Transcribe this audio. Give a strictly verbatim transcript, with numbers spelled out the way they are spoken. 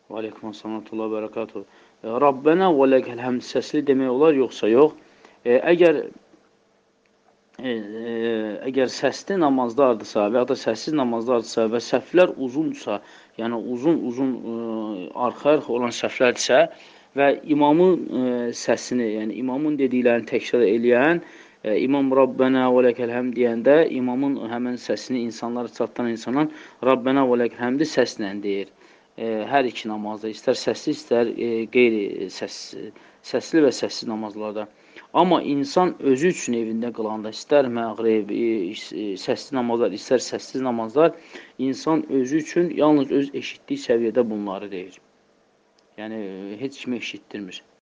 Və aleykum əssalam və bərəkatuhu. Rabbənə və ləkəl həmd səsli demək olar, yoxsa yox? E, əgər e, e, əgər səsli namazdardırsa və ya da səssiz namazdardırsa və səhvlər uzunsa, yəni uzun-uzun e, arxa-arxa olan səhvlərdirsə və imamın e, səsini, yəni imamın dediklərini təkrar eləyən, e, imam Rabbənə və ləkəl həmd deyəndə, imamın həmən səsini insanlara çatdıran insanlar Rabbənə və ləkəl həmdi səslə deyir. E, hər iki namazda, istər səsli, istər e, qeyri səs, səsli və səssiz namazlarda. Amma insan özü üçün evində qılanda, istər məğrib, e, səsli namazlar, istər səssiz namazlar, insan özü üçün yalnız öz eşitdiyi səviyyədə bunları deyir. Yəni, heç kimi eşitdirmir.